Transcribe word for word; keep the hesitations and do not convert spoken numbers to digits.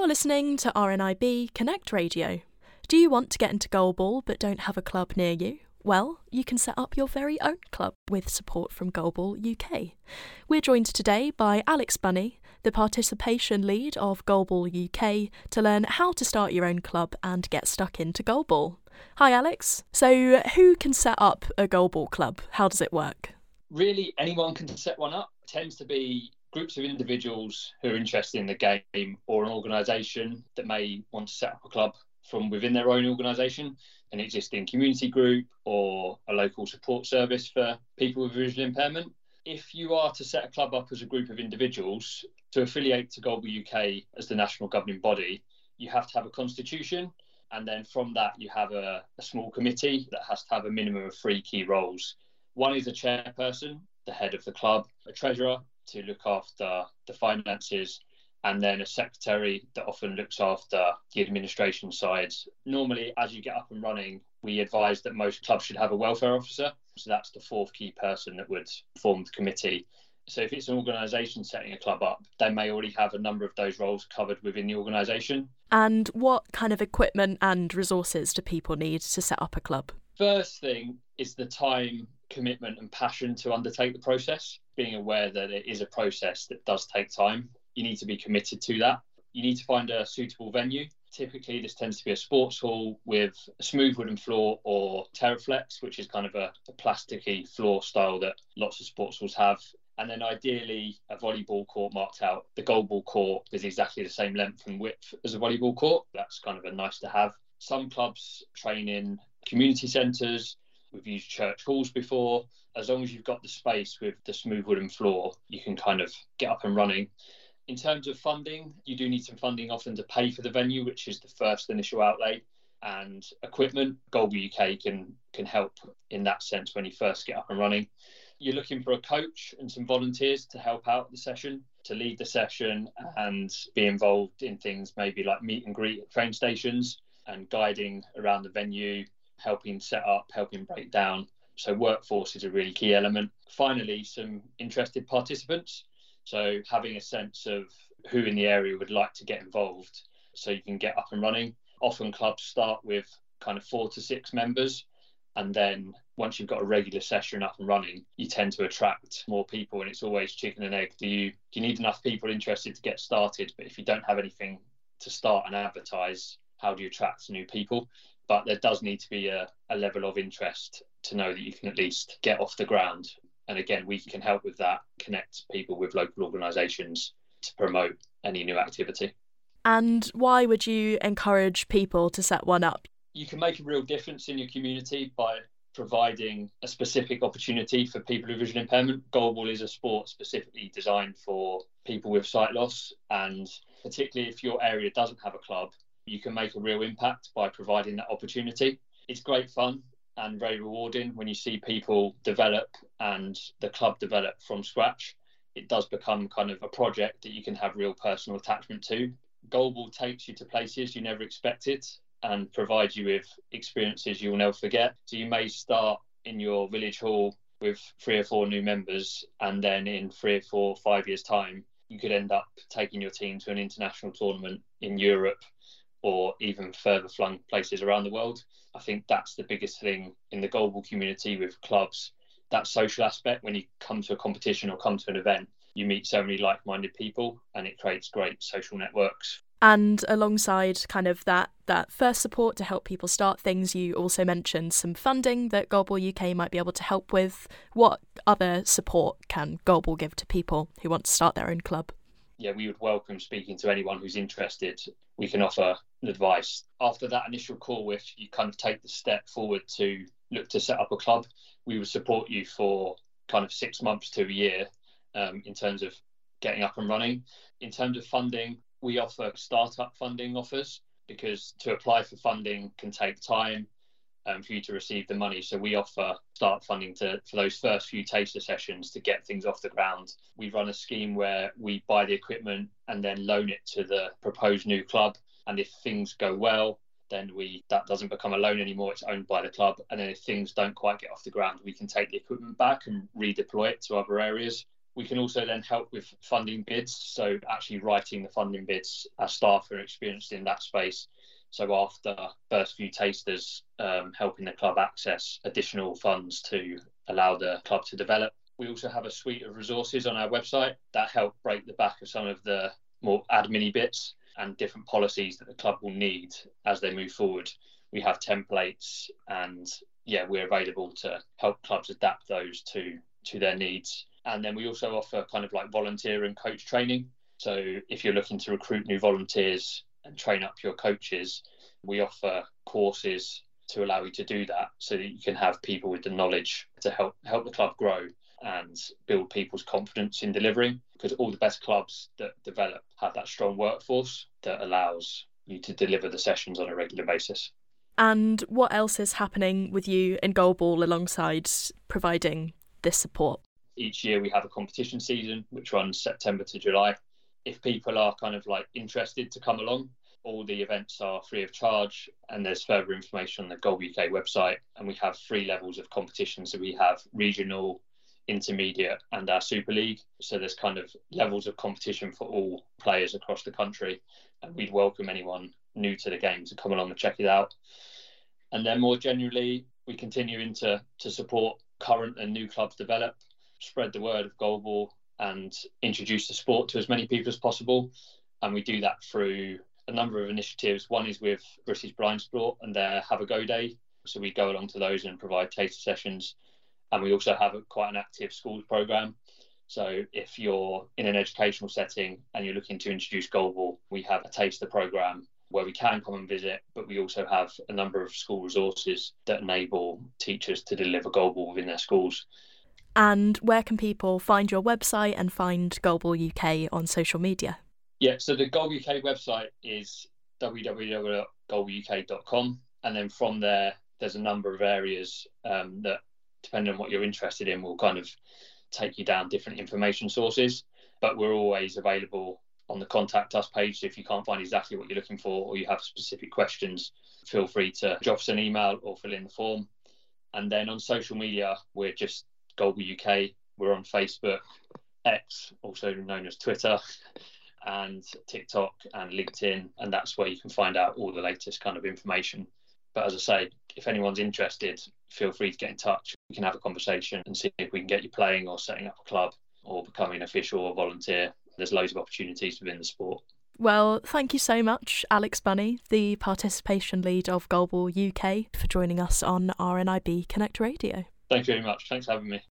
You're listening to R N I B Connect Radio. Do you want to get into goalball but don't have a club near you? Well, you can set up your very own club with support from Goalball U K. We're joined today by Alex Bunny, the participation lead of Goalball U K, to learn how to start your own club and get stuck into goalball. Hi Alex. So who can set up a goalball club? How does it work? Really, anyone can set one up. It tends to be groups of individuals who are interested in the game, or an organisation that may want to set up a club from within their own organisation, an existing community group or a local support service for people with visual impairment. If you are to set a club up as a group of individuals, to affiliate to Goalball U K as the national governing body, you have to have a constitution, and then from that you have a, a small committee that has to have a minimum of three key roles. One is a chairperson, the head of the club, a treasurer to look after the finances, and then a secretary that often looks after the administration side. Normally, as you get up and running, we advise that most clubs should have a welfare officer. So that's the fourth key person that would form the committee. So if it's an organisation setting a club up, they may already have a number of those roles covered within the organisation. And what kind of equipment and resources do people need to set up a club? First thing is the time, commitment and passion to undertake the process, being aware that it is a process that does take time. You need to be committed to that. You need to find a suitable venue. Typically, this tends to be a sports hall with a smooth wooden floor or Terraflex, which is kind of a, a plasticky floor style that lots of sports halls have. And then ideally, a volleyball court marked out. The goalball court is exactly the same length and width as a volleyball court. That's kind of a nice to have. Some clubs train in community centres. We've used church halls before. As long as you've got the space with the smooth wooden floor, you can kind of get up and running. In terms of funding, you do need some funding often to pay for the venue, which is the first initial outlay, and equipment. Goalball U K can can help in that sense when you first get up and running. You're looking for a coach and some volunteers to help out the session, to lead the session and be involved in things maybe like meet and greet at train stations and guiding around the venue, helping set up, helping break down. So workforce is a really key element. Finally, some interested participants. So having a sense of who in the area would like to get involved so you can get up and running. Often clubs start with kind of four to six members. And then once you've got a regular session up and running, you tend to attract more people. And it's always chicken and egg. Do you, do you need enough people interested to get started? But if you don't have anything to start and advertise, how do you attract new people? But there does need to be a, a level of interest to know that you can at least get off the ground. And again, we can help with that, connect people with local organisations to promote any new activity. And why would you encourage people to set one up? You can make a real difference in your community by providing a specific opportunity for people with visual impairment. Goalball is a sport specifically designed for people with sight loss, and particularly if your area doesn't have a club, you can make a real impact by providing that opportunity. It's great fun and very rewarding when you see people develop and the club develop from scratch. It does become kind of a project that you can have real personal attachment to. Goalball takes you to places you never expected and provides you with experiences you'll never forget. So you may start in your village hall with three or four new members, and then in three or four, five years' time, you could end up taking your team to an international tournament in Europe or even further flung places around the world. I think that's the biggest thing in the goalball community with clubs, that social aspect. When you come to a competition or come to an event, you meet so many like-minded people and it creates great social networks. And alongside kind of that that first support to help people start things, you also mentioned some funding that Goalball U K might be able to help with. What other support can Goalball give to people who want to start their own club? Yeah, we would welcome speaking to anyone who's interested. We can offer advice. After that initial call, if you kind of take the step forward to look to set up a club, we would support you for kind of six months to a year um, in terms of getting up and running. In terms of funding, we offer startup funding offers because to apply for funding can take time um, for you to receive the money. So we offer start funding to for those first few taster sessions to get things off the ground. We run a scheme where we buy the equipment and then loan it to the proposed new club. And if things go well, then we that doesn't become a loan anymore. It's owned by the club. And then if things don't quite get off the ground, we can take the equipment back and redeploy it to other areas. We can also then help with funding bids, so actually writing the funding bids as staff are experienced in that space. So after first few tasters, um, helping the club access additional funds to allow the club to develop. We also have a suite of resources on our website that help break the back of some of the more admin bits and different policies that the club will need as they move forward. We have templates and yeah, we're available to help clubs adapt those to, to their needs. And then we also offer kind of like volunteer and coach training. So if you're looking to recruit new volunteers and train up your coaches, we offer courses to allow you to do that so that you can have people with the knowledge to help help the club grow and build people's confidence in delivering, because all the best clubs that develop have that strong workforce that allows you to deliver the sessions on a regular basis. And what else is happening with you in Goalball alongside providing this support? Each year we have a competition season which runs September to July. If people are kind of like interested to come along, all the events are free of charge, and there's further information on the Goalball U K website. And we have three levels of competition. So we have regional, intermediate and our Super League. So there's kind of levels of competition for all players across the country. And we'd welcome anyone new to the game to come along and check it out. And then more generally, we continue into to support current and new clubs develop, spread the word of Goalball and introduce the sport to as many people as possible. And we do that through a number of initiatives. One is with British Blind Sport and their Have a Go Day. So we go along to those and provide taster sessions. And we also have a, quite an active schools programme. So if you're in an educational setting and you're looking to introduce Goalball, we have a taster programme where we can come and visit, but we also have a number of school resources that enable teachers to deliver Goalball within their schools. And where can people find your website and find Goalball U K on social media? Yeah, so the Goalball U K website is w w w dot goalball u k dot com. And then from there, there's a number of areas um, that, depending on what you're interested in, will kind of take you down different information sources. But we're always available on the Contact Us page. So if you can't find exactly what you're looking for or you have specific questions, feel free to drop us an email or fill in the form. And then on social media, we're just Goalball U K. We're on Facebook, X, also known as Twitter, and TikTok and LinkedIn. And that's where you can find out all the latest kind of information. But as I say, if anyone's interested, feel free to get in touch. We can have a conversation and see if we can get you playing or setting up a club or becoming an official or volunteer. There's loads of opportunities within the sport. Well, thank you so much, Alex Bunny, the participation lead of Goalball U K, for joining us on R N I B Connect Radio. Thank you very much. Thanks for having me.